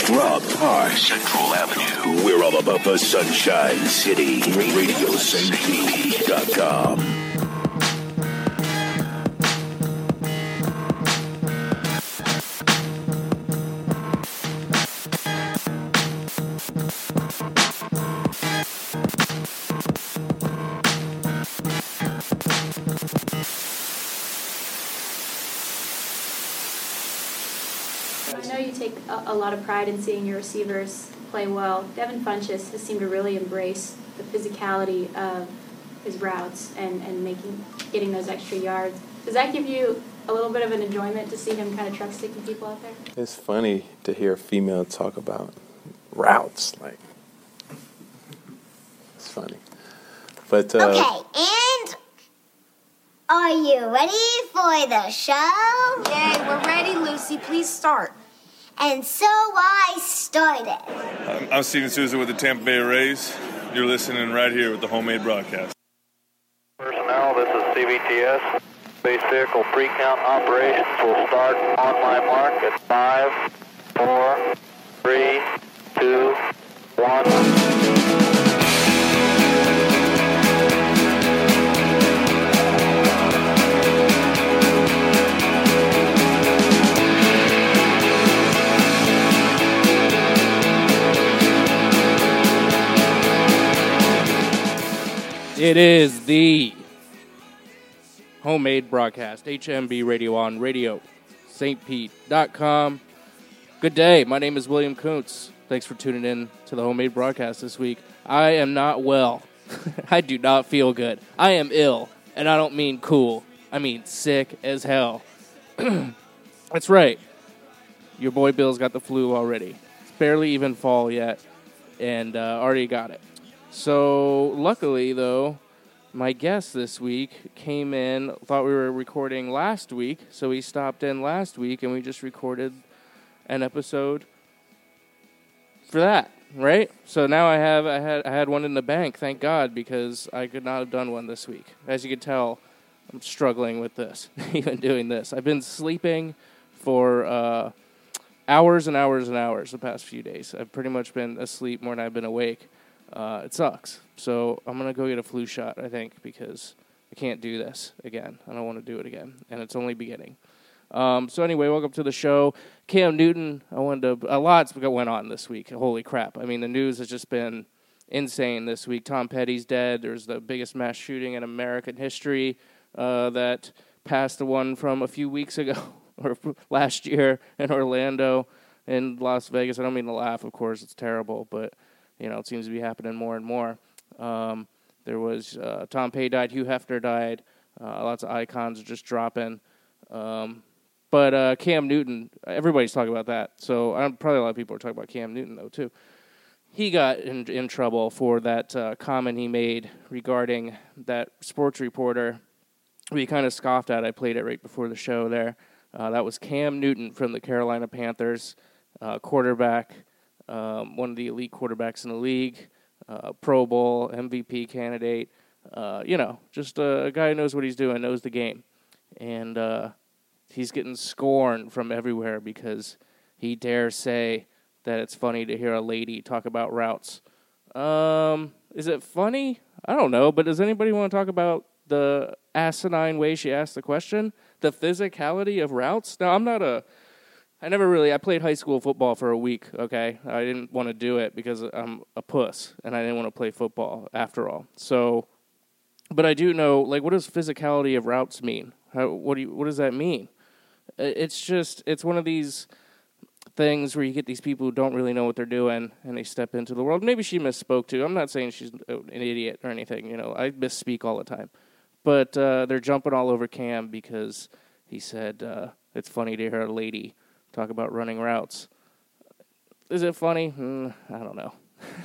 Rob Park, Central Avenue. We're all about the Sunshine City. RadioSaintPete.com. A lot of pride in seeing your receivers play well. Devin Funchess has seemed to really embrace the physicality of his routes and getting those extra yards. Does that give you a little bit of an enjoyment to see him kind of truck sticking people out there? It's funny to hear a female talk about routes. Like, it's funny. But okay, and are you ready for the show? Yay, we're ready, Lucy. Please start. And so I started. I'm Steven Souza with the Tampa Bay Rays. You're listening right here with the Homemade Broadcast. Personnel, this is CBTS. Base vehicle pre-count operations will start on my mark at 5, 4, 3, 2, 1. It is the Homemade Broadcast, HMB Radio on RadioSaintPete.com. Good day. My name is William Kuntz. Thanks for tuning in to the Homemade Broadcast this week. I am not well. I do not feel good. I am ill, and I don't mean cool. I mean sick as hell. That's right. Your boy Bill's got the flu already. It's barely even fall yet, and already got it. So, luckily, though, my guest this week came in, thought we were recording last week, so he stopped in last week, and we just recorded an episode for that, right? So now I had one in the bank, thank God, because I could not have done one this week. As you can tell, I'm struggling with this, even doing this. I've been sleeping for hours and hours and hours the past few days. I've pretty much been asleep more than I've been awake. It sucks. So I'm going to go get a flu shot, I think, because I can't do this again. I don't want to do it again, and it's only beginning. So anyway, welcome to the show. Cam Newton, a lot's went on this week. Holy crap. I mean, the news has just been insane this week. Tom Petty's dead. There's the biggest mass shooting in American history that passed the one from a few weeks ago, or last year in Orlando and Las Vegas. I don't mean to laugh, of course. It's terrible, but you know, it seems to be happening more and more. There was Tom Petty died, Hugh Hefner died. Lots of icons are just dropping. But Cam Newton, everybody's talking about that. So probably a lot of people are talking about Cam Newton, though, too. He got in trouble for that comment he made regarding that sports reporter. We kind of scoffed at. I played it right before the show there. That was Cam Newton from the Carolina Panthers, quarterback. One of the elite quarterbacks in the league, Pro Bowl, MVP candidate, just a guy who knows what he's doing, knows the game. And he's getting scorned from everywhere because he dares say that it's funny to hear a lady talk about routes. Is it funny? I don't know, but does anybody want to talk about the asinine way she asked the question? The physicality of routes? Now, I played high school football for a week, okay? I didn't want to do it because I'm a puss, and I didn't want to play football after all. So, but I do know, like, what does physicality of routes mean? What does that mean? It's one of these things where you get these people who don't really know what they're doing, and they step into the world. Maybe she misspoke, too. I'm not saying she's an idiot or anything, you know. I misspeak all the time. But they're jumping all over Cam because he said it's funny to hear a lady talk about running routes. Is it funny? I don't know.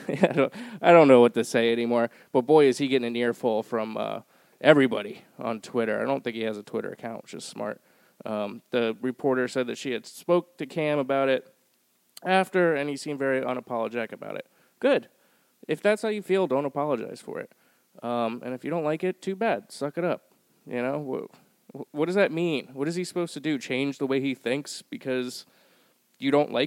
I don't know what to say anymore. But boy, is he getting an earful from everybody on Twitter. I don't think he has a Twitter account, which is smart. The reporter said that she had spoke to Cam about it after, and he seemed very unapologetic about it. Good. If that's how you feel, don't apologize for it. And if you don't like it, too bad. Suck it up. You know, what does that mean? What is he supposed to do? Change the way he thinks because you don't like it?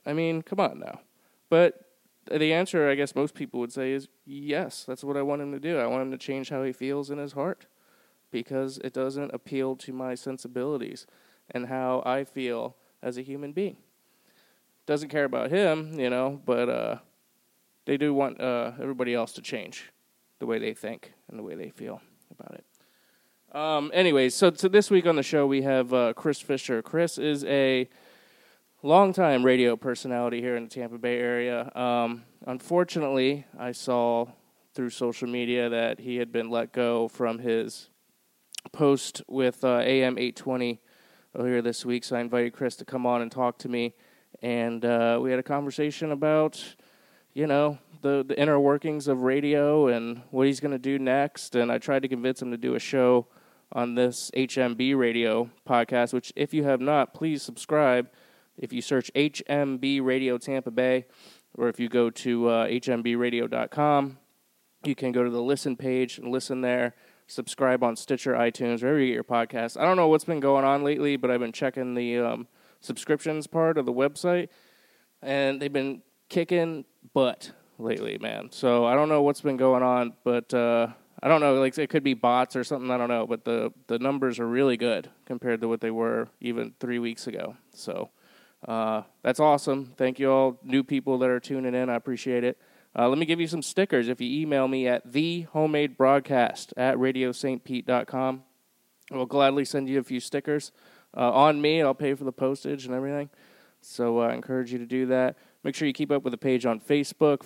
I mean, come on now. But the answer, I guess most people would say, is yes, that's what I want him to do. I want him to change how he feels in his heart because it doesn't appeal to my sensibilities and how I feel as a human being. Doesn't care about him, but they do want everybody else to change the way they think and the way they feel about it. Anyways, so this week on the show we have Chris Fisher. Chris is a longtime radio personality here in the Tampa Bay area. Unfortunately, I saw through social media that he had been let go from his post with AM 820 earlier this week, so I invited Chris to come on and talk to me, and we had a conversation about, the inner workings of radio and what he's going to do next, and I tried to convince him to do a show on this HMB Radio podcast, which if you have not, please subscribe. If you search HMB Radio Tampa Bay, or if you go to hmbradio.com, you can go to the listen page and listen there. Subscribe on Stitcher, iTunes, wherever you get your podcasts. I don't know what's been going on lately, but I've been checking the subscriptions part of the website, and they've been kicking butt lately, man. So I don't know what's been going on, but I don't know. Like, it could be bots or something. I don't know, but the numbers are really good compared to what they were even 3 weeks ago. So that's awesome. Thank you all new people that are tuning in. I appreciate it. Let me give you some stickers. If you email me at thehomemade.broadcast@radiostpete.com, I'll gladly send you a few stickers. On me, I'll pay for the postage and everything. So I encourage you to do that. Make sure you keep up with the page on Facebook,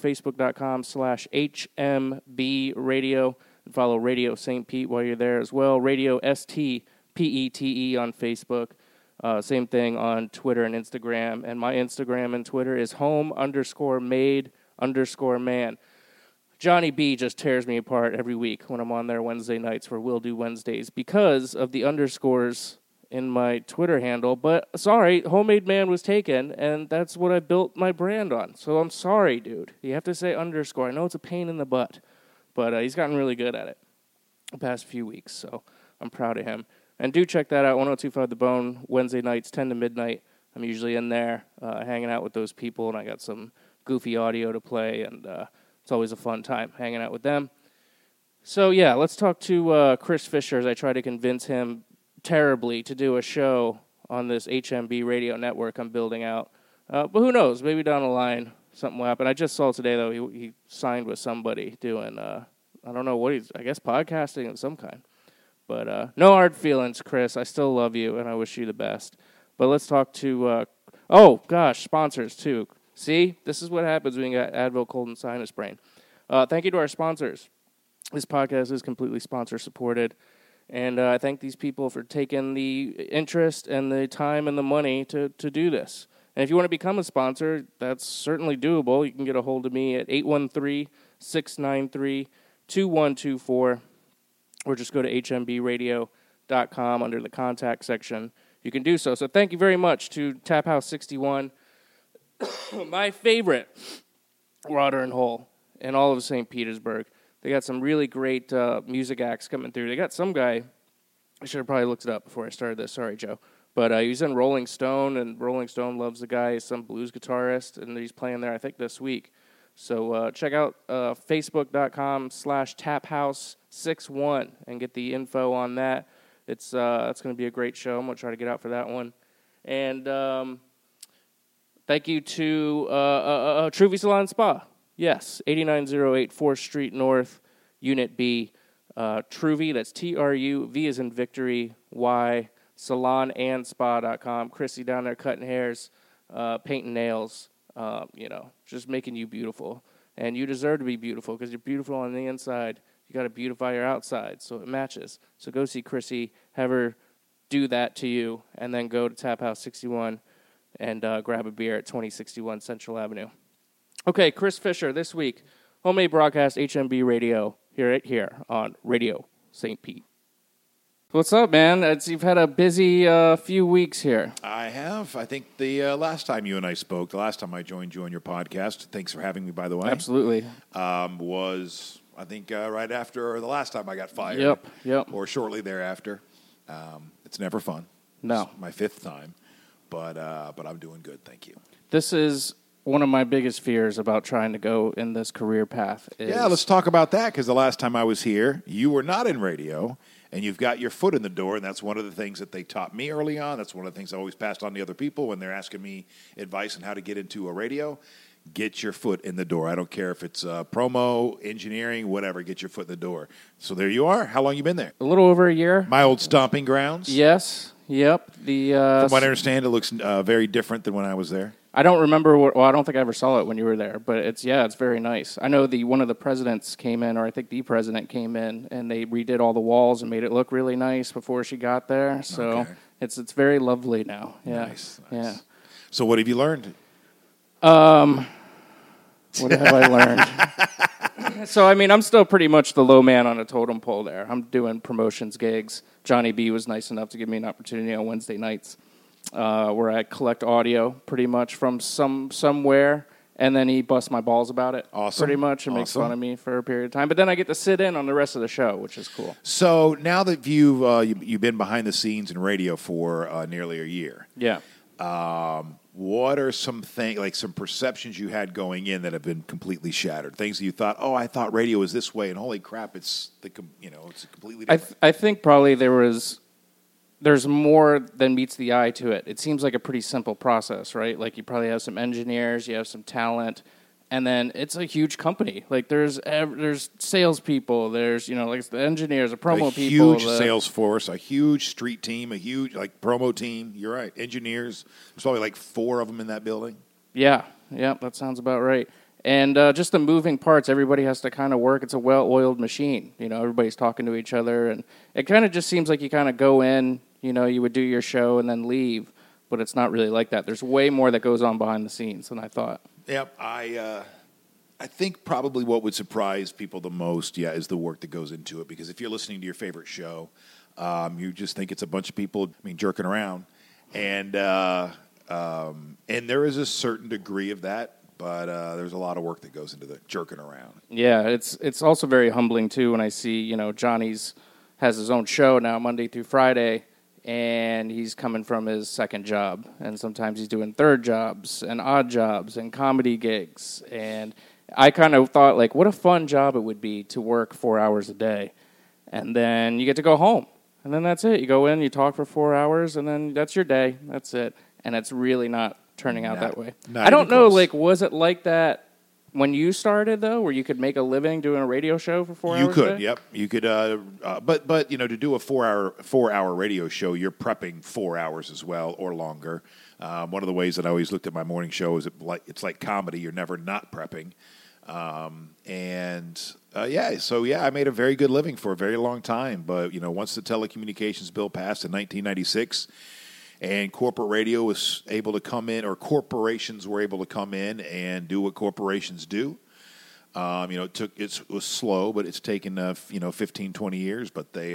facebook.com/HMB and follow Radio St. Pete while you're there as well. Radio STPETE on Facebook. Same thing on Twitter and Instagram. And my Instagram and Twitter is home_made_man. Johnny B just tears me apart every week when I'm on there Wednesday nights for We'll Do Wednesdays because of the underscores in my Twitter handle. But sorry, Homemade Man was taken, and that's what I built my brand on. So I'm sorry, dude. You have to say underscore. I know it's a pain in the butt, but he's gotten really good at it the past few weeks, so I'm proud of him. And do check that out, 102.5 The Bone, Wednesday nights, 10 to midnight. I'm usually in there hanging out with those people, and I got some goofy audio to play, and it's always a fun time hanging out with them. So, yeah, let's talk to Chris Fisher as I try to convince him terribly to do a show on this HMB radio network I'm building out. But who knows? Maybe down the line something will happen. I just saw today, though, he signed with somebody doing, I don't know what I guess podcasting of some kind. But no hard feelings, Chris. I still love you, and I wish you the best. But let's talk to, sponsors, too. See? This is what happens when you got Advil, cold, and sinus brain. Thank you to our sponsors. This podcast is completely sponsor-supported. And I thank these people for taking the interest and the time and the money to do this. And if you want to become a sponsor, that's certainly doable. You can get a hold of me at 813-693-2124, or just go to hmbradio.com under the contact section. You can do so. So thank you very much to Tap House 61, my favorite watering hole in all of St. Petersburg. They got some really great music acts coming through. They got some guy, I should have probably looked it up before I started this. Sorry, Joe. But he was in Rolling Stone, and Rolling Stone loves the guy. He's some blues guitarist, and he's playing there, I think, this week. So check out facebook.com/taphouse61 and get the info on that. It's going to be a great show. I'm going to try to get out for that one. And thank you to Truvy Salon Spa. Yes, 8908 4th Street North, Unit B. Truvy, that's T-R-U-V as in Victory, Y, salonandspa.com. Chrissy down there cutting hairs, painting nails, just making you beautiful. And you deserve to be beautiful because you're beautiful on the inside. You got to beautify your outside so it matches. So go see Chrissy, have her do that to you, and then go to Tap House 61 and grab a beer at 2061 Central Avenue. Okay, Chris Fisher this week, Homemade Broadcast, HMB Radio, here on Radio St. Pete. What's up, man? You've had a busy few weeks here. I have. I think the last time you and I spoke, the last time I joined you on your podcast, thanks for having me, by the way. Absolutely. Was, I think, right after the last time I got fired. Yep. Or shortly thereafter. It's never fun. No. It's my fifth time. but I'm doing good, thank you. This is one of my biggest fears about trying to go in this career path. Yeah, let's talk about that, because the last time I was here, you were not in radio, and you've got your foot in the door, and that's one of the things that they taught me early on. That's one of the things I always passed on to other people when they're asking me advice on how to get into a radio. Get your foot in the door. I don't care if it's promo, engineering, whatever. Get your foot in the door. So there you are. How long you been there? A little over a year. My old stomping grounds. Yes. Yep. From what I understand, it looks very different than when I was there. I don't remember. I don't think I ever saw it when you were there, but it's very nice. I know one of the presidents came in, or I think the president came in, and they redid all the walls and made it look really nice before she got there. So it's very lovely now. Yeah. Nice. Yeah. So what have you learned? What have I learned? So, I mean, I'm still pretty much the low man on a totem pole there. I'm doing promotions gigs. Johnny B was nice enough to give me an opportunity on Wednesday nights where I collect audio pretty much from somewhere, and then he busts my balls about it pretty much and makes fun of me for a period of time. But then I get to sit in on the rest of the show, which is cool. So now that you've been behind the scenes in radio for nearly a year. Yeah. What are some things, like some perceptions you had going in that have been completely shattered? Things that you thought, I thought radio was this way, and holy crap, it's completely different. I think probably there's more than meets the eye to it. It seems like a pretty simple process, right? Like you probably have some engineers, you have some talent, and then it's a huge company. Like there's salespeople, there's like the engineers, the promo people, a huge sales force, a huge street team, a huge promo team. You're right, engineers. There's probably like 4 of them in that building. Yeah, that sounds about right. And just the moving parts, everybody has to kind of work. It's a well-oiled machine. Everybody's talking to each other, and it kind of just seems like you kind of go in. You would do your show and then leave, but it's not really like that. There's way more that goes on behind the scenes than I thought. Yep, I think probably what would surprise people the most, is the work that goes into it. Because if you're listening to your favorite show, you just think it's a bunch of people, jerking around, and there is a certain degree of that, but there's a lot of work that goes into the jerking around. Yeah, it's also very humbling too when I see Johnny's has his own show now Monday through Friday. And he's coming from his second job, and sometimes he's doing third jobs and odd jobs and comedy gigs. And I kind of thought, like, what a fun job it would be to work 4 hours a day. And then you get to go home. And then that's it. You go in, you talk for 4 hours, and then that's your day. That's it. And it's really not turning out that way. I don't know, was it like that when you started, though, where you could make a living doing a radio show for 4 hours? You could, yep. You could, but to do a 4 hour radio show, you're prepping 4 hours as well or longer. One of the ways that I always looked at my morning show is it's like comedy. You're never not prepping. I made a very good living for a very long time. But, once the telecommunications bill passed in 1996, and corporate radio was able to come in, or corporations were able to come in and do what corporations do. It was slow, but it's taken 15, 20 years. But they,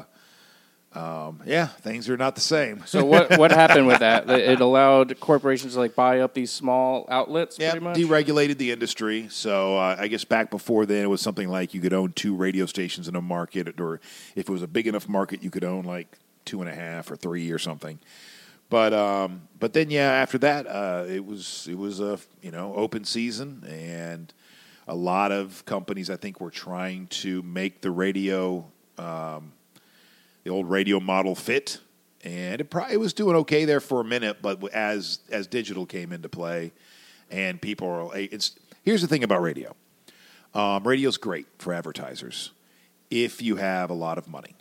things are not the same. So what happened with that? It allowed corporations to buy up these small outlets. Pretty much deregulated the industry. So I guess back before then, it was something like you could own 2 radio stations in a market, or if it was a big enough market, you could own 2.5 or 3 or something. But then after that it was open season, and a lot of companies I think were trying to make the radio the old radio model fit, and it was doing okay there for a minute. But as digital came into play, and people here's the thing about radio. Radio's great for advertisers if you have a lot of money.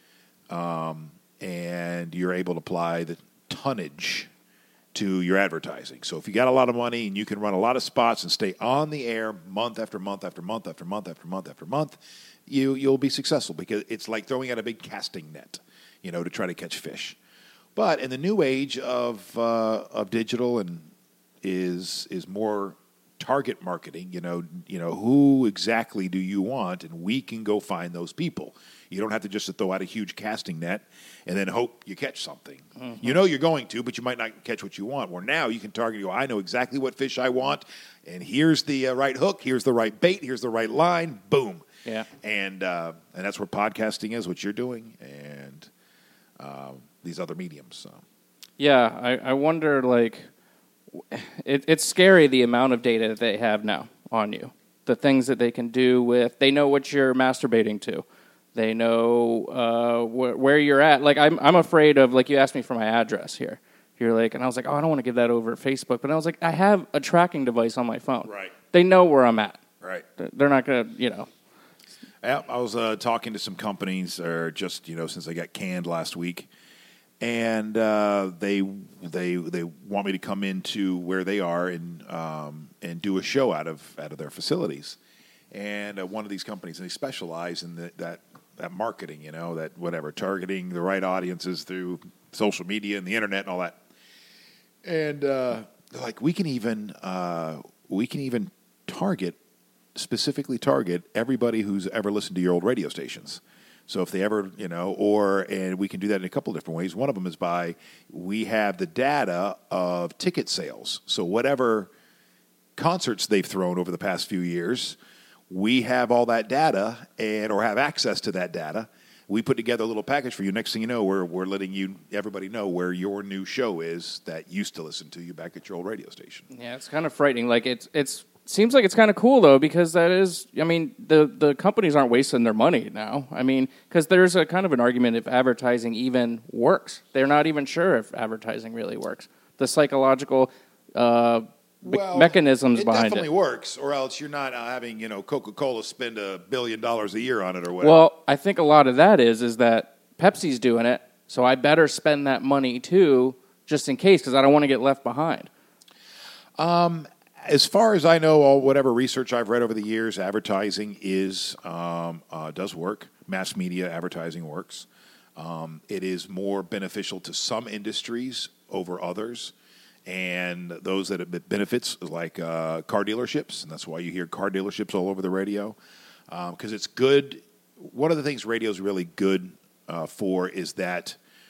And you're able to apply the tonnage to your advertising. So if you got a lot of money and you can run a lot of spots and stay on the air month after month after month after month after month after month, you'll be successful, because it's like throwing out a big casting net, to try to catch fish. But in the new age of digital and is more target marketing, who exactly do you want, and we can go find those people. You don't have to just throw out a huge casting net and then hope you catch something. Mm-hmm. You're going to, but you might not catch what you want. Where now you can target, I know exactly what fish I want, and here's the right hook, here's the right bait, here's the right line, boom. Yeah. And that's where podcasting is, what you're doing, and these other mediums. So Yeah, I wonder, like, it's scary the amount of data that they have now on you. The things that they can do with, they know what you're masturbating to. They know where you're at. Like, I'm afraid of, like, you asked me for my address here. You're like, and I was like, oh, I don't want to give that over at Facebook. But I was like, I have a tracking device on my phone. Right. They know where I'm at. Right. They're not going to, you know. Yeah, I was talking to some companies, or just, since I got canned last week, and they want me to come into where they are and do a show out of their facilities. And one of these companies, and they specialize in that marketing, that whatever, targeting the right audiences through social media and the internet and all that. And they're like, we can even specifically target everybody who's ever listened to your old radio stations. So if they ever, and we can do that in a couple of different ways. One of them is we have the data of ticket sales. So whatever concerts they've thrown over the past few years, we have all that data or have access to that data. We put together a little package for you. Next thing you know, we're letting everybody know where your new show is that used to listen to you back at your old radio station. Yeah, it's kind of frightening. Like, it's seems like it's kind of cool, though, because that is, I mean, the companies aren't wasting their money now. I mean, because there's a kind of an argument if advertising even works. They're not even sure if advertising really works. The psychological mechanisms behind it. It definitely works, or else you're not having, Coca-Cola spend $1 billion a year on it or whatever. Well, I think a lot of that is that Pepsi's doing it, so I better spend that money, too, just in case, because I don't want to get left behind. As far as I know, whatever research I've read over the years, advertising does work. Mass media advertising works. It is more beneficial to some industries over others, and those that it benefits, like car dealerships, and that's why you hear car dealerships all over the radio, because it's good. One of the things radio is really good for is that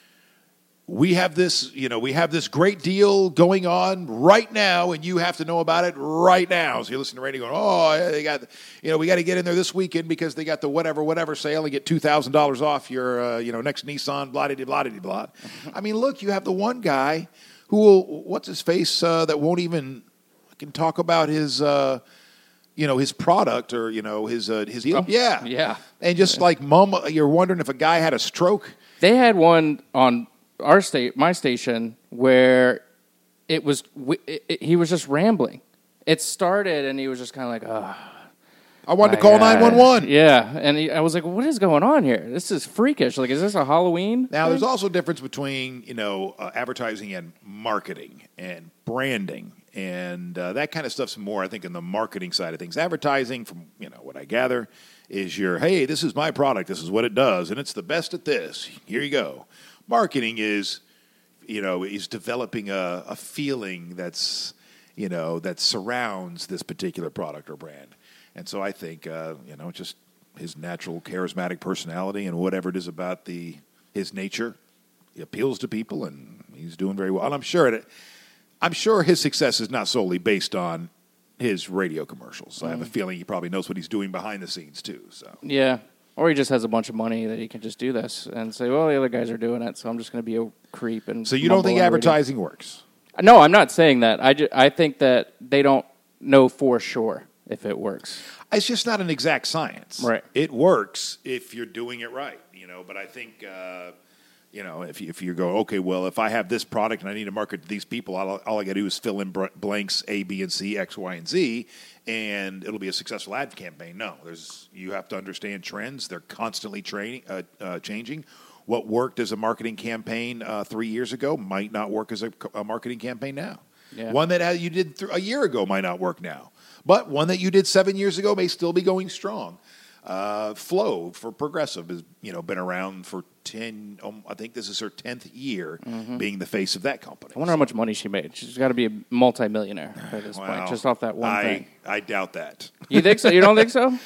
we have this great deal going on right now, and you have to know about it right now. So you listen to radio going, oh, they got, we got to get in there this weekend because they got the whatever sale and get $2,000 off your, next Nissan, blah-de-blah-de-blah. I mean, look, you have the one guy who will, what's his face, that won't even can talk about his, his product or, his Yeah. And just like you're wondering if a guy had a stroke. They had one on my station, where he was just rambling. It started, and he was just kind of like, oh, I wanted to call 911. Yeah, and I was like, what is going on here? This is freakish. Like, is this a Halloween Now, thing? there's also a difference between, advertising and marketing and branding. And that kind of stuff's more, I think, in the marketing side of things. Advertising, from, what I gather, is hey, this is my product. This is what it does, and it's the best at this. Here you go. Marketing is developing a feeling that's, that surrounds this particular product or brand. And so I think, just his natural charismatic personality and whatever it is about his nature, he appeals to people, and he's doing very well. And I'm sure his success is not solely based on his radio commercials. I have a feeling he probably knows what he's doing behind the scenes too. So yeah. Or he just has a bunch of money that he can just do this and say, well, the other guys are doing it, so I'm just going to be a creep. And so you don't think advertising works? No, I'm not saying that. I think that they don't know for sure if it works. It's just not an exact science. Right. It works if you're doing it right, but I think, if you go, okay, well, if I have this product and I need to market to these people, all I got to do is fill in blanks A, B, and C, X, Y, and Z, and it'll be a successful ad campaign. No, you have to understand trends. They're constantly changing. What worked as a marketing campaign 3 years ago might not work as a marketing campaign now. Yeah. One that you did a year ago might not work now. But one that you did 7 years ago may still be going strong. Flo for Progressive has been around for 10. I think this is her 10th year being the face of that company. I wonder how much money she made. She's got to be a multimillionaire by this point, just off that one thing. I doubt that. You think so? You don't think so?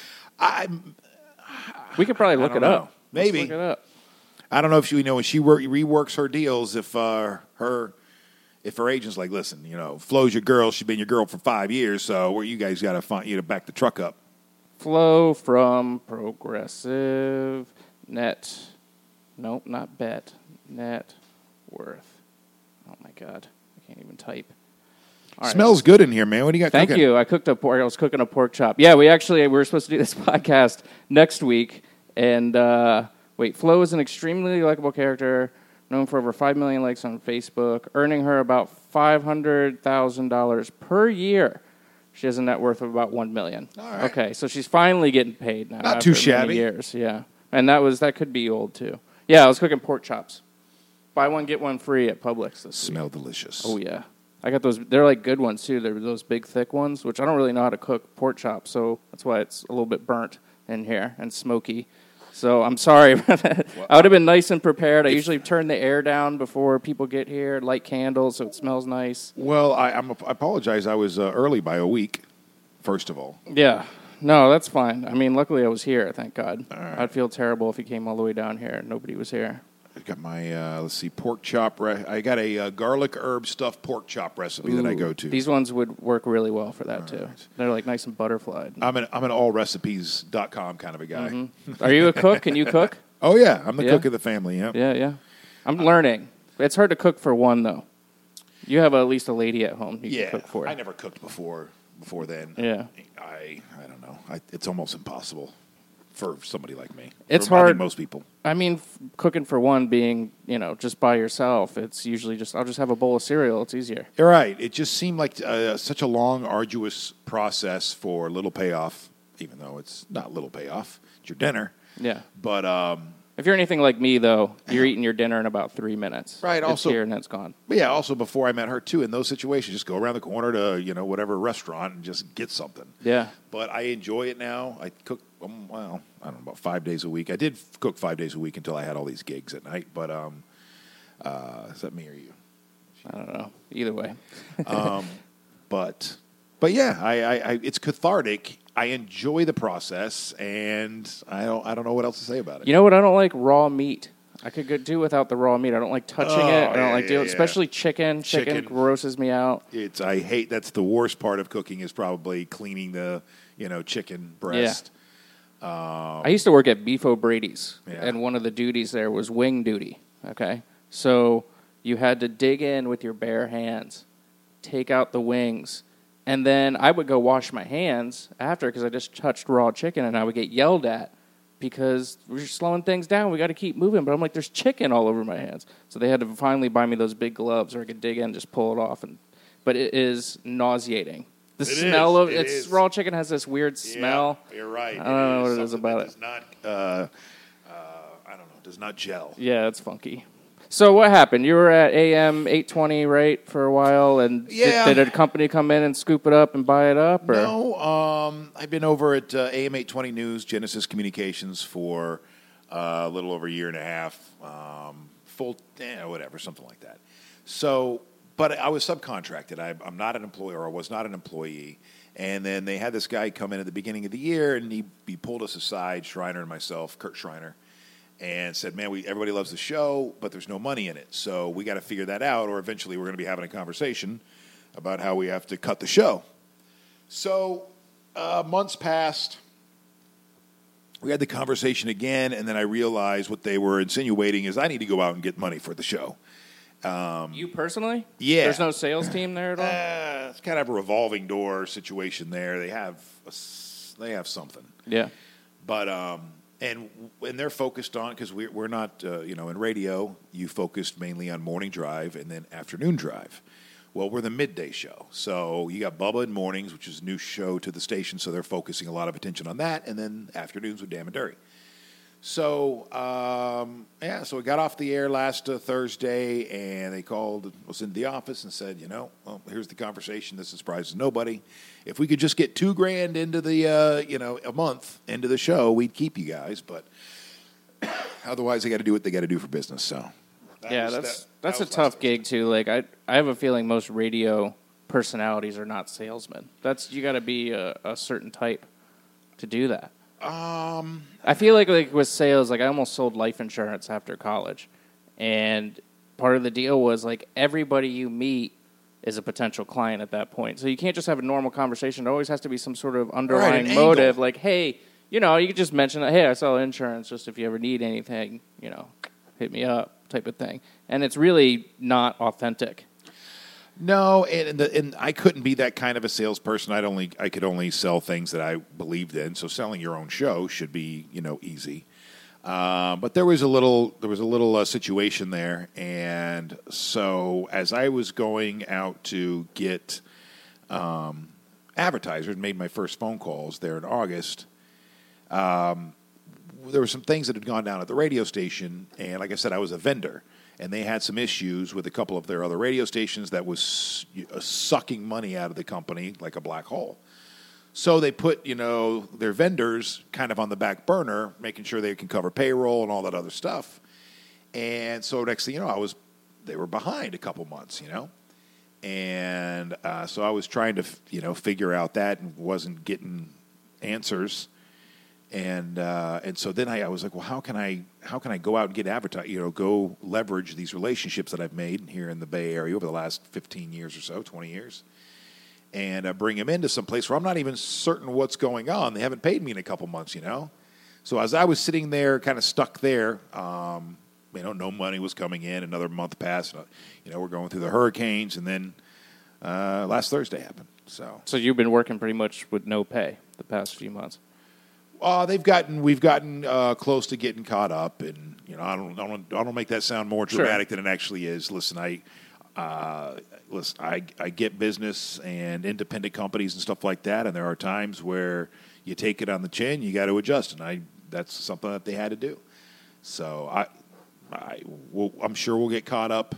We could probably look it up. Maybe. Let's look it up. I don't know if she when she reworks her deals if her agent's like, listen, Flo's your girl. She's been your girl for 5 years, so you guys got to find to back the truck up. Flo from Progressive net. Nope, not bet. Net worth. Oh, God, I can't even type. All right. Smells good in here, man. What do you got Thank cooking? you. I was cooking a pork chop. Yeah, we were supposed to do this podcast next week. And, Flo is an extremely likable character, known for over 5 million likes on Facebook, earning her about $500,000 per year. She has a net worth of about $1 million. All right. Okay, so she's finally getting paid now. Not after too shabby. many years, yeah. And that could be old, too. Yeah, I was cooking pork chops. Buy one, get one free at Publix this Smell week. delicious. Oh, yeah. I got those. They're like good ones, too. They're those big, thick ones, which I don't really know how to cook pork chops, so that's why it's a little bit burnt in here and smoky. So I'm sorry about that. I would have been nice and prepared. I usually turn the air down before people get here, light candles so it smells nice. Well, I apologize. I was early by a week, first of all. Yeah. No, that's fine. I mean, luckily I was here, thank God. Right. I'd feel terrible if he came all the way down here and nobody was here. I got my, pork chop. I got a garlic herb stuffed pork chop recipe that I go to. These ones would work really well for that, too. Right. They're like nice and butterflied. I'm an allrecipes.com kind of a guy. Mm-hmm. Are you a cook? Can you cook? Oh, yeah. I'm the cook of the family, yeah. Yeah. I'm learning. It's hard to cook for one, though. You have at least a lady at home you can cook for. I never cooked before then. Yeah. I don't know. It's almost impossible for somebody like me. It's I think hard. most people. I mean, cooking for one being, just by yourself, it's usually I'll just have a bowl of cereal. It's easier. You're right. It just seemed like such a long, arduous process for little payoff, even though it's not little payoff. It's your dinner. Yeah. But if you're anything like me, though, you're eating your dinner in about 3 minutes. Right. It's Also, here and then it's gone. But yeah. Also, before I met her too, in those situations, just go around the corner to whatever restaurant and just get something. Yeah. But I enjoy it now. I cook I don't know, about 5 days a week. I did cook 5 days a week until I had all these gigs at night. But is that me or you? I don't know. Either way. But yeah, I it's cathartic. I enjoy the process, and I don't know what else to say about it. You know what? I don't like raw meat. I could do without the raw meat. I don't like touching it. I don't like doing, especially chicken. Chicken grosses me out. I hate. That's the worst part of cooking is probably cleaning the chicken breast. I used to work at Beef O'Brady's, and one of the duties there was wing duty. Okay, so you had to dig in with your bare hands, take out the wings. And then I would go wash my hands after because I just touched raw chicken, and I would get yelled at because we're slowing things down. We got to keep moving. But I'm like, there's chicken all over my hands. So they had to finally buy me those big gloves where I could dig in and just pull it off. But it is nauseating. The smell of raw chicken has this weird smell. Yeah, you're right. I don't know what it is about it. Does not, I don't know. Does not gel. Yeah, it's funky. So what happened? You were at AM 820, right, for a while, and did a company come in and scoop it up and buy it up? Or? No, I've been over at AM 820 News, Genesis Communications for a little over a year and a half, whatever, something like that. So, but I was subcontracted. I'm not an employee, or I was not an employee. And then they had this guy come in at the beginning of the year, and he pulled us aside, Schreiner and myself, Kurt Schreiner, and said, man, everybody loves the show, but there's no money in it. So we got to figure that out, or eventually we're going to be having a conversation about how we have to cut the show. So months passed. We had the conversation again, and then I realized what they were insinuating is I need to go out and get money for the show. You personally? Yeah. There's no sales team there at all? It's kind of a revolving door situation there. They have something. Yeah. But and they're focused on, because we're not in radio, you focused mainly on morning drive and then afternoon drive. Well, we're the midday show, so you got Bubba in mornings, which is a new show to the station, so they're focusing a lot of attention on that, and then afternoons with Dan and Dury. So so we got off the air last Thursday, and they called us into the office and said, well, here's the conversation. This surprises nobody. If we could just get $2,000 into the a month into the show, we'd keep you guys. But otherwise, they got to do what they got to do for business. So that's a tough gig too. Like I have a feeling most radio personalities are not salesmen. You got to be a certain type to do that. I feel like with sales, I almost sold life insurance after college, and part of the deal was everybody you meet is a potential client at that point. So you can't just have a normal conversation. There always has to be some sort of underlying motive, like, hey, you could just mention that, hey, I sell insurance, just if you ever need anything, hit me up, type of thing. And it's really not authentic. No, and I couldn't be that kind of a salesperson. I could only sell things that I believed in. So selling your own show should be easy. But there was a little situation there, and so as I was going out to get advertisers, made my first phone calls there in August. There were some things that had gone down at the radio station, and like I said, I was a vendor, and they had some issues with a couple of their other radio stations that was sucking money out of the company like a black hole. So they put, their vendors kind of on the back burner, making sure they can cover payroll and all that other stuff. And so next thing you know, they were behind a couple months, And so I was trying to, figure out that and wasn't getting answers. And so then I was like, well, how can I go out and get advertising, go leverage these relationships that I've made here in the Bay Area over the last 15 years or so, 20 years, and bring them into some place where I'm not even certain what's going on. They haven't paid me in a couple months, So as I was sitting there, kind of stuck there, no money was coming in. Another month passed. We're going through the hurricanes, and then last Thursday happened. So you've been working pretty much with no pay the past few months. We've gotten close to getting caught up, and I don't make that sound more dramatic than it actually is. Listen, I get business and independent companies and stuff like that, and there are times where you take it on the chin, you got to adjust, and that's something that they had to do. So I'm sure we'll get caught up,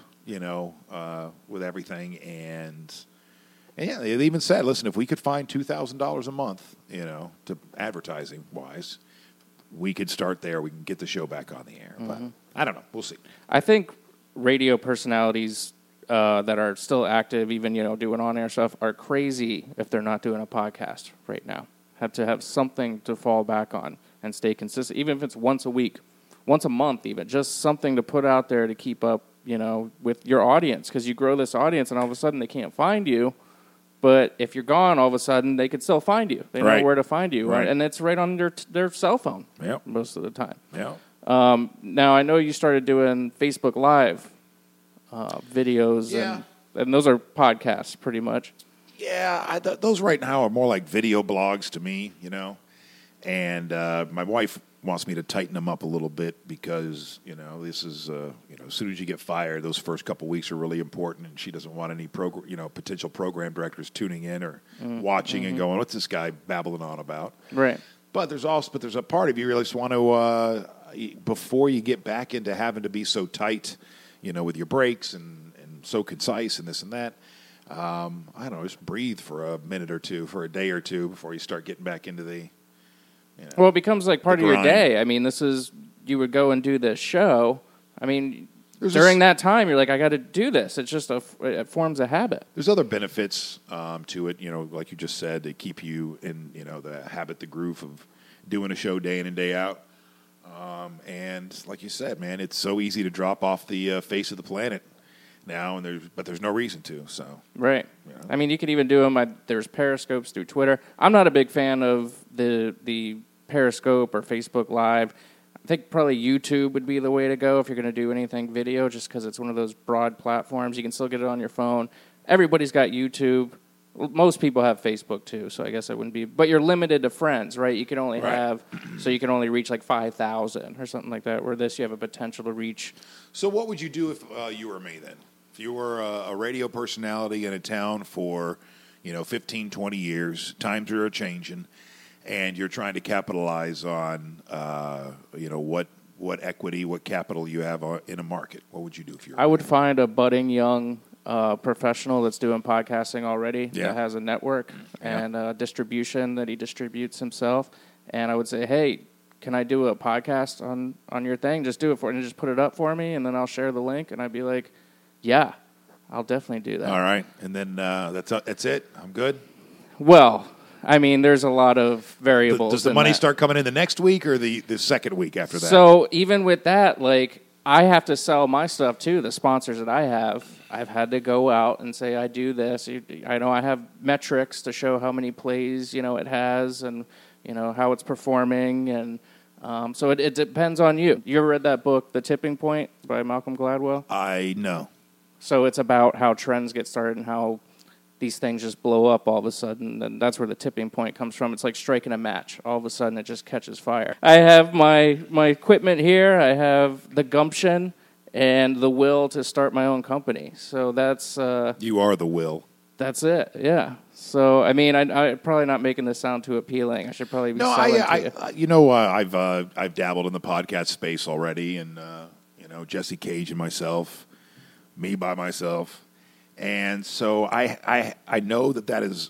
with everything, and yeah, they even said, listen, if we could find $2,000 a month, to advertising wise, we could start there. We can get the show back on the air. But I don't know. We'll see. I think radio personalities that are still active, even doing on-air stuff, are crazy if they're not doing a podcast right now. Have to have something to fall back on and stay consistent, even if it's once a week, once a month, even just something to put out there to keep up, with your audience, because you grow this audience, and all of a sudden they can't find you. But if you're gone, all of a sudden they could still find you. They know where to find you, right? And it's right on their cell phone most of the time. Yeah. Now, I know you started doing Facebook Live videos, and those are podcasts pretty much. Yeah, those right now are more like video blogs to me, And my wife wants me to tighten them up a little bit because, this is, as soon as you get fired, those first couple weeks are really important, and she doesn't want any potential program directors tuning in or watching and going, what's this guy babbling on about? Right. But there's a part of you really just want to, before you get back into having to be so tight, with your breaks and so concise and this and that, I don't know, just breathe for a minute or two, for a day or two before you start getting back into the, well, it becomes like part of your day. I mean, you would go and do this show. I mean, during that time, you're like, I got to do this. It's just it forms a habit. There's other benefits to it, like you just said, to keep you in, the habit, the groove of doing a show day in and day out. And like you said, man, it's so easy to drop off the face of the planet now, but there's no reason to. So right. I mean, you could even do them. There's Periscopes through Twitter. I'm not a big fan of the Periscope or Facebook Live. I think probably YouTube would be the way to go if you're going to do anything video, just because it's one of those broad platforms. You can still get it on your phone. Everybody's got YouTube. Most people have Facebook too, so I guess it wouldn't be. But you're limited to friends, right? You can only you can only reach like 5,000 or something like that. Where this, you have a potential to reach. So what would you do if you were me then? If you were a radio personality in a town for 15, 20 years, times are changing, and you're trying to capitalize on what equity, what capital you have in a market, what would you do if you were? I would find a budding young professional that's doing podcasting already, that has a network and distribution that he distributes himself, and I would say, hey, can I do a podcast on your thing? Just do it and just put it up for me, and then I'll share the link, and I'd be like, yeah, I'll definitely do that. All right, and then that's it? I'm good? Well, I mean, there's a lot of variables. Does the money start coming in the next week or the second week after that? So even with that, like, I have to sell my stuff too. The sponsors that I have, I've had to go out and say, I do this. I know I have metrics to show how many plays, it has and, how it's performing. And so it depends on you. You ever read that book, The Tipping Point by Malcolm Gladwell? I know. So it's about how trends get started and how these things just blow up all of a sudden, and that's where the tipping point comes from. It's like striking a match. All of a sudden, it just catches fire. I have my equipment here. I have the gumption and the will to start my own company. So that's... you are the will. That's it, yeah. So, I mean, I'm probably not making this sound too appealing. I should probably be selling to you. I've dabbled in the podcast space already, and, Jesse Cage and myself, me by myself. And so I know that is,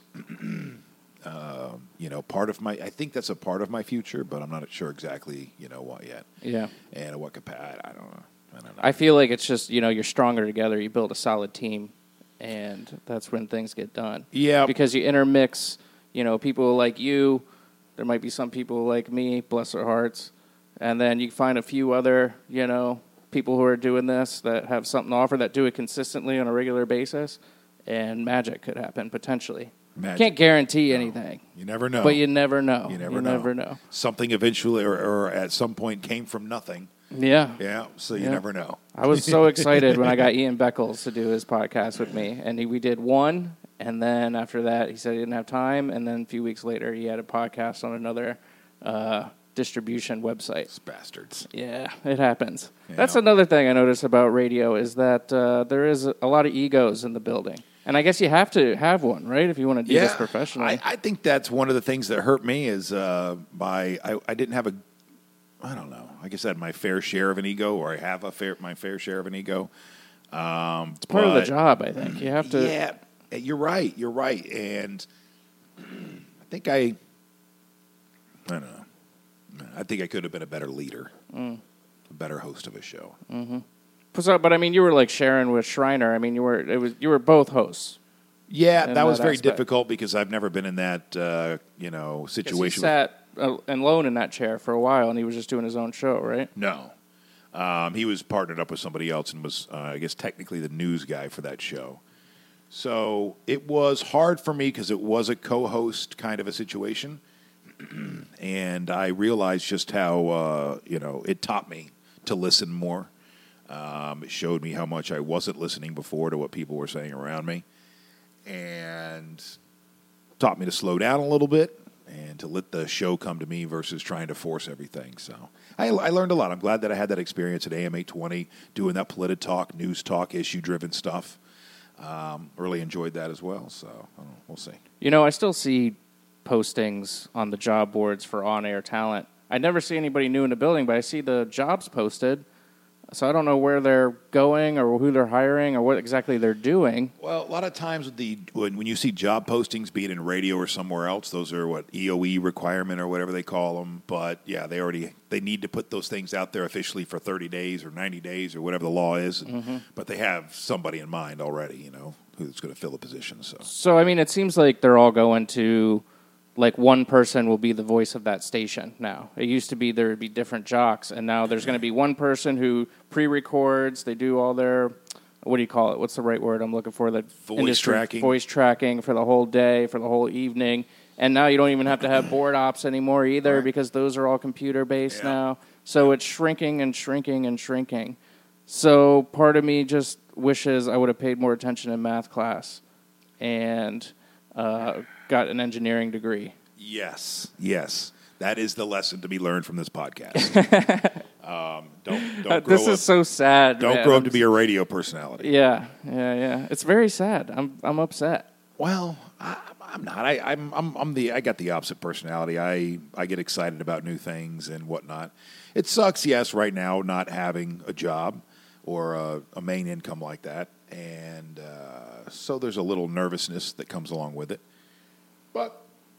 part of my. I think that's a part of my future, but I'm not sure exactly, what yet. Yeah. And what capacity? I don't know. I feel like it's just you're stronger together. You build a solid team, and that's when things get done. Yeah. Because you intermix, people like you. There might be some people like me, bless their hearts, and then you find a few other, people who are doing this that have something to offer that do it consistently on a regular basis, and magic could happen potentially. Magic. Can't guarantee anything. You never know. But you never know. You never know. Something eventually or at some point came from nothing. Yeah. Yeah, so you never know. I was so excited when I got Ian Beckles to do his podcast with me, and we did one, and then after that he said he didn't have time, and then a few weeks later he had a podcast on another distribution website. Those bastards. Yeah, it happens. Yeah. That's another thing I noticed about radio is that there is a lot of egos in the building. And I guess you have to have one, right, if you want to do this professionally. I think that's one of the things that hurt me is I didn't have I don't know. I guess I had my fair share of an ego, or I have my fair share of an ego. It's part of the job, I think. You have to... Yeah, you're right. And I think I don't know. I think I could have been a better leader, a better host of a show. Mm-hmm. So, but I mean, you were like sharing with Shriner. I mean, you were both hosts. Yeah, that was very difficult because I've never been in that situation. He sat alone in that chair for a while, and he was just doing his own show, right? No, he was partnered up with somebody else and was, I guess, technically the news guy for that show. So it was hard for me because it was a co-host kind of a situation. And I realized just how, it taught me to listen more. It showed me how much I wasn't listening before to what people were saying around me. And taught me to slow down a little bit and to let the show come to me versus trying to force everything. So I learned a lot. I'm glad that I had that experience at AM 820, doing that Polititalk, news talk, issue-driven stuff. Really enjoyed that as well. So we'll see. I still see postings on the job boards for on-air talent. I never see anybody new in the building, but I see the jobs posted. So I don't know where they're going or who they're hiring or what exactly they're doing. Well, a lot of times when you see job postings, be it in radio or somewhere else, those are what EOE requirement or whatever they call them. But yeah, they need to put those things out there officially for 30 days or 90 days or whatever the law is. Mm-hmm. But they have somebody in mind already, who's going to fill a position. So I mean, it seems like they're all going to. Like one person will be the voice of that station now. It used to be there would be different jocks, and now there's going to be one person who pre-records. They do all their, what do you call it? What's the right word I'm looking for? The voice tracking. Voice tracking for the whole day, for the whole evening. And now you don't even have to have board ops anymore either because those are all computer-based now. So it's shrinking and shrinking and shrinking. So part of me just wishes I would have paid more attention in math class and got an engineering degree. Yes. That is the lesson to be learned from this podcast. Don't grow this is so sad. Don't grow up to be a radio personality. Yeah. It's very sad. I'm upset. Well, I'm not. I got the opposite personality. I get excited about new things and whatnot. It sucks, yes, right now not having a job or a main income like that, and so there's a little nervousness that comes along with it. But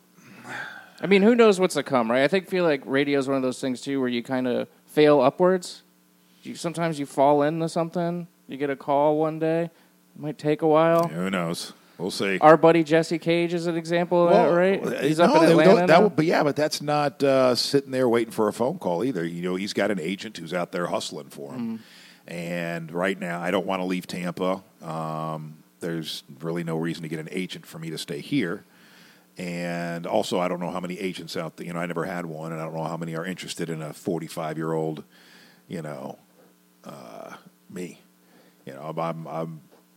I mean, who knows what's to come, right? I feel like radio is one of those things too, where you kind of fail upwards. Sometimes you fall into something. You get a call one day. It might take a while. Who knows? We'll see. Our buddy Jesse Cage is an example of that, right? He's up in Atlanta. But that's not sitting there waiting for a phone call either. He's got an agent who's out there hustling for him. And right now, I don't want to leave Tampa. There's really no reason to get an agent for me to stay here. And also, I don't know how many agents out there. I never had one, and I don't know how many are interested in a 45-year-old, me.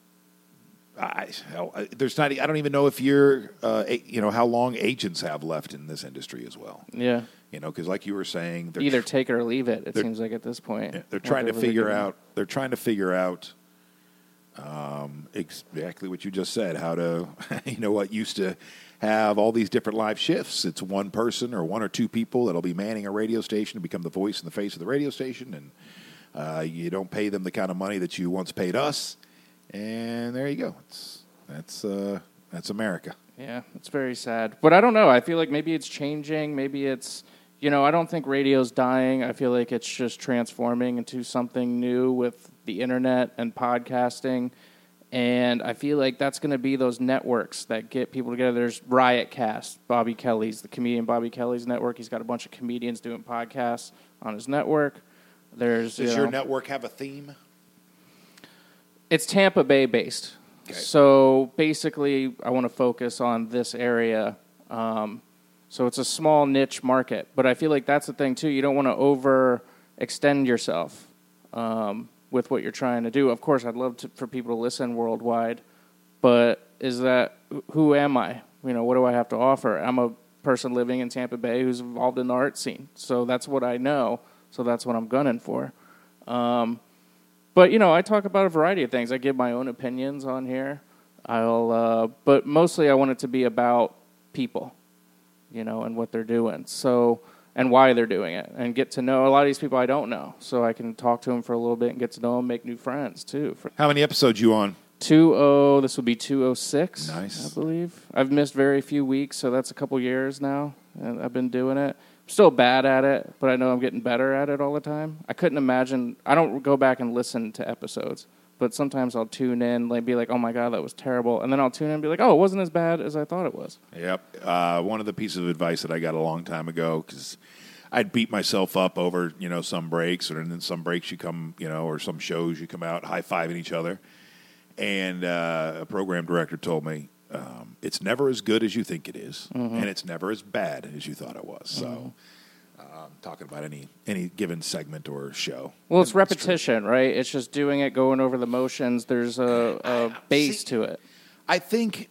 there's not. I don't even know if you're, how long agents have left in this industry as well. Yeah. Because like you were saying, either take it or leave it. It seems like at this point, they're trying to figure out. They're trying to figure out exactly what you just said. How to, what used to have all these different live shifts. It's one person or one or two people that'll be manning a radio station to become the voice and the face of the radio station, and you don't pay them the kind of money that you once paid us. And there you go. That's America. Yeah, it's very sad. But I don't know. I feel like maybe it's changing. Maybe it's, I don't think radio's dying. I feel like it's just transforming into something new with the internet and podcasting. And I feel like that's going to be those networks that get people together. There's Riotcast, Bobby Kelly's, the comedian Bobby Kelly's network. He's got a bunch of comedians doing podcasts on his network. Does your network have a theme? It's Tampa Bay based. Okay. So basically, I want to focus on this area. So it's a small niche market. But I feel like that's the thing, too. You don't want to overextend yourself with what you're trying to do. Of course, I'd love for people to listen worldwide. But who am I? What do I have to offer? I'm a person living in Tampa Bay who's involved in the art scene. So that's what I know. So that's what I'm gunning for. But, I talk about a variety of things. I give my own opinions on here. But mostly I want it to be about people, and what they're doing. So, and why they're doing it. And get to know a lot of these people I don't know. So I can talk to them for a little bit and get to know them, make new friends, too. How many episodes you on? This will be 206, nice. I believe. I've missed very few weeks, so that's a couple years now. And I've been doing it. Still bad at it, but I know I'm getting better at it all the time. I couldn't imagine. I don't go back and listen to episodes, but sometimes I'll tune in, be like, "Oh my god, that was terrible," and then I'll tune in and be like, "Oh, it wasn't as bad as I thought it was." Yep. One of the pieces of advice that I got a long time ago, because I'd beat myself up over some breaks, and then some breaks you come, or some shows you come out high-fiving each other, and a program director told me, it's never as good as you think it is, and it's never as bad as you thought it was. So, talking about any given segment or show. Well, it's repetition, right? It's just doing it, going over the motions. There's a base to it. I think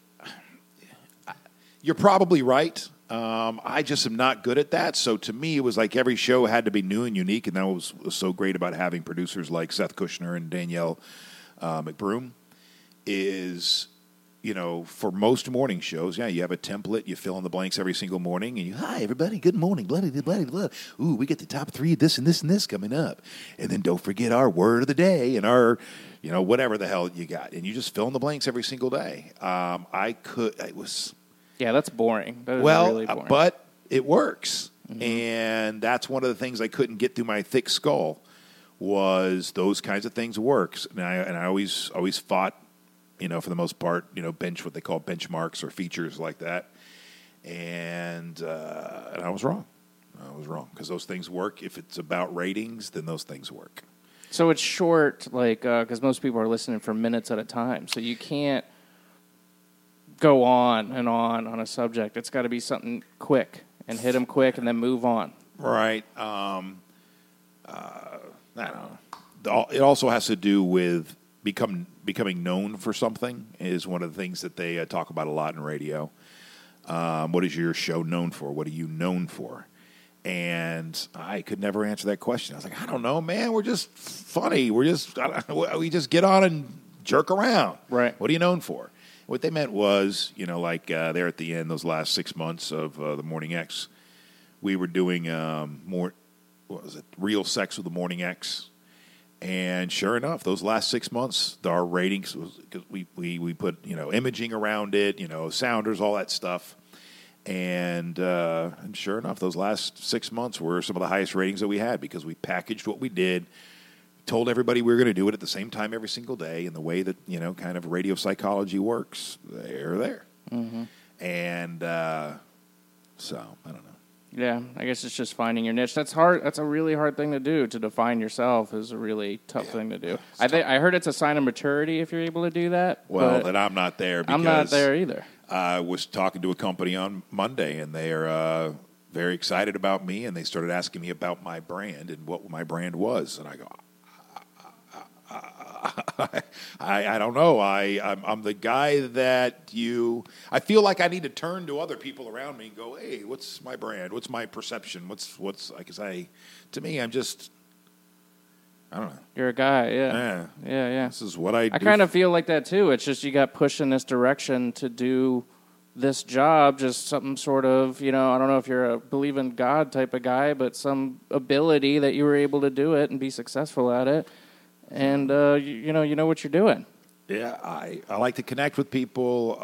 you're probably right. I just am not good at that. So to me, it was like every show had to be new and unique, and that was so great about having producers like Seth Kushner and Danielle McBroom is... for most morning shows, you have a template. You fill in the blanks every single morning. And hi, everybody, good morning. Blah, blah, blah, blah. Ooh, we get the top three of this and this and this coming up. And then don't forget our word of the day and our, whatever the hell you got. And you just fill in the blanks every single day. Yeah, that's boring. That is really boring. But it works. Mm-hmm. And that's one of the things I couldn't get through my thick skull was those kinds of things works. And I always fought, for the most part, what they call benchmarks or features like that. And I was wrong. Because those things work. If it's about ratings, then those things work. So it's short, because most people are listening for minutes at a time. So you can't go on on a subject. It's got to be something quick and hit them quick and then move on. Right. I don't know. It also has to do with becoming known for something is one of the things that they talk about a lot in radio. What is your show known for? What are you known for? And I could never answer that question. I was like, I don't know, man. We're just funny. We just get on and jerk around. Right. What are you known for? What they meant was, there at the end, those last 6 months of the Morning X, we were doing Real Sex with the Morning X. And sure enough, those last 6 months, our ratings, because we put, imaging around it, sounders, all that stuff. And sure enough, those last 6 months were some of the highest ratings that we had because we packaged what we did, told everybody we were going to do it at the same time every single day, and the way that, kind of radio psychology works, they're there. Mm-hmm. And so, I don't know. Yeah, I guess it's just finding your niche. That's hard. That's a really hard thing to do. To define yourself is a really tough thing to do. I heard it's a sign of maturity if you're able to do that. Well, then I'm not there. Because I'm not there either. I was talking to a company on Monday, and they are very excited about me, and they started asking me about my brand and what my brand was. And I go, I don't know. I'm the guy that I feel like I need to turn to other people around me and go, hey, what's my brand? What's my perception? To me, I'm just, I don't know. You're a guy, yeah. This is what I do. I kind of feel like that too. It's just you got pushed in this direction to do this job, just some sort of, I don't know if you're a believe in God type of guy, but some ability that you were able to do it and be successful at it. And, you know what you're doing. Yeah, I like to connect with people,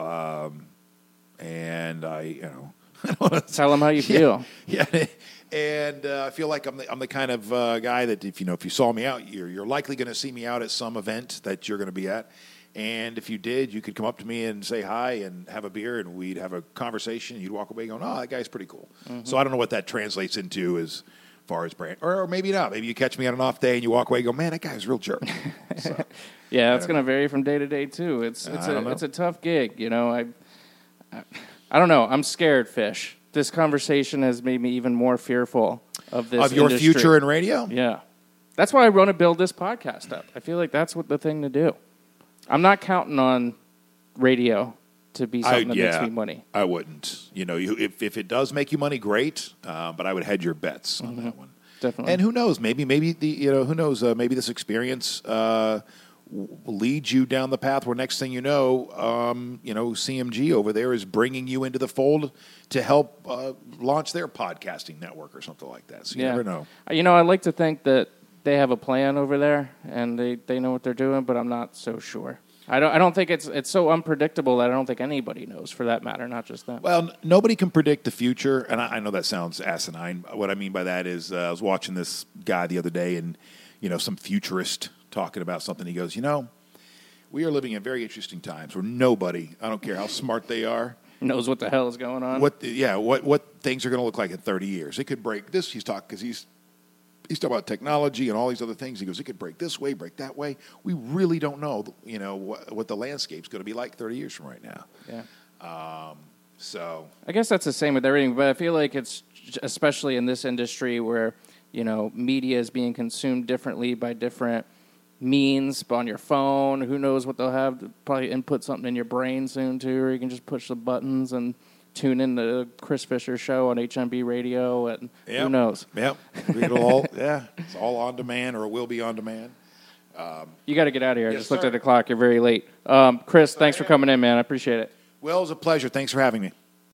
and tell them how you feel. Yeah, and I feel like I'm the kind of guy that if you saw me out, you're likely going to see me out at some event that you're going to be at. And if you did, you could come up to me and say hi and have a beer, and we'd have a conversation. You'd walk away going, oh, that guy's pretty cool. Mm-hmm. So I don't know what that translates into as far as brand. Or maybe not. Maybe you catch me on an off day and you walk away and go, man, that guy's a real jerk. So, yeah, it's going to vary from day to day, too. It's a tough gig. I don't know. I'm scared, Fish. This conversation has made me even more fearful of this Of your industry. future in radio? Yeah. That's why I want to build this podcast up. I feel like that's the thing to do. I'm not counting on radio to be something that makes me money. I wouldn't. If it does make you money, great. But I would hedge your bets on that one. Definitely. And who knows? Maybe who knows? Maybe this experience leads you down the path where next thing you know, CMG over there is bringing you into the fold to help launch their podcasting network or something like that. So you never know. I like to think that they have a plan over there and they know what they're doing, but I'm not so sure. I don't think it's so unpredictable that I don't think anybody knows, for that matter, not just them. Well, nobody can predict the future, and I know that sounds asinine. What I mean by that is I was watching this guy the other day, and some futurist talking about something. He goes, we are living in very interesting times where nobody, I don't care how smart they are, knows what the hell is going on. What things are going to look like in 30 years. It could break this. He's talking talking about technology and all these other things. He goes, it could break this way, break that way. We really don't know, what the landscape's going to be like 30 years from right now. Yeah. So I guess that's the same with everything, but I feel like it's especially in this industry where media is being consumed differently by different means on your phone. Who knows what they'll have? Probably input something in your brain soon too, or you can just push the buttons and tune in to Chris Fisher show on HMB radio, and who knows? Yep. It's all on demand, or it will be on demand. You got to get out of here. I Yes, just looked sir. at the clock. You're very late. Chris, thanks for coming in, man. I appreciate it. Well, it was a pleasure. Thanks for having me.